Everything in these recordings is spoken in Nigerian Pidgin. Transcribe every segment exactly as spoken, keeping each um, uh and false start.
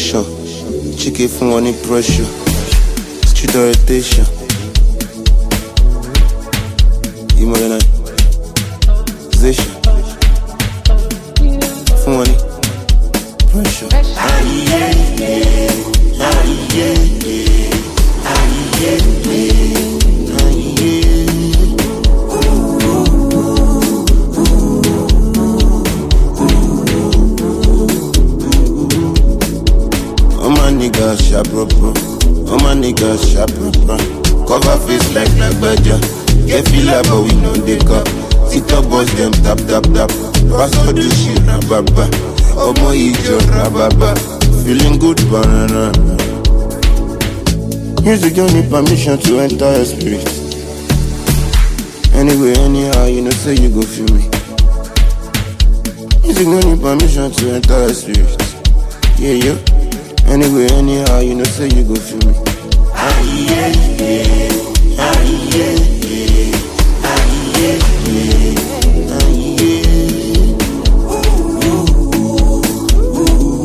connection. Chicken from any pressure. Street orientation. Immunization. From any pressure. All my niggas sharp bro. All my niggas sharp bro. Cover face like like badger. Get feel like but we know they cut. TikTok boys them tap tap tap. Pass for the shit rababa. Oh my ijo rababa. Feeling good banana. Music don't need permission to enter your spirit. Anyway, anyhow, you know say you go feel me. Music don't need permission to enter your spirit. Yeah, yeah. Anyway, anyhow, you know say you go feel me. Ah, yeah, yeah. Ah, yeah, yeah. Ah, yeah, yeah. Ah, yeah. Ooh, ooh,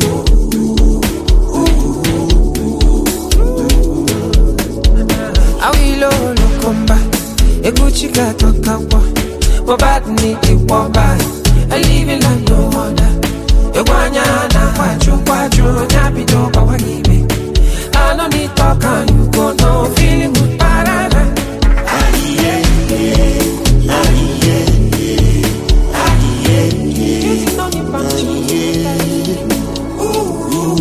ooh. Awilo lokomba, eguchika tokawa. Bobat ni iwaba, I live in like no other. Ewanya na kwachu kwachu nyabido bawagibe. I don't need talk and you go no feeling good parana. Ah yeah yeah, ah yeah yeah, ah yeah yeah. It's not your punch. Ooh ooh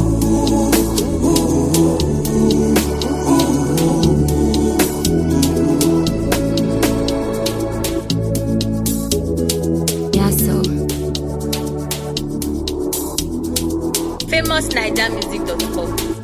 ooh. Yeah, so. famous niger music dot com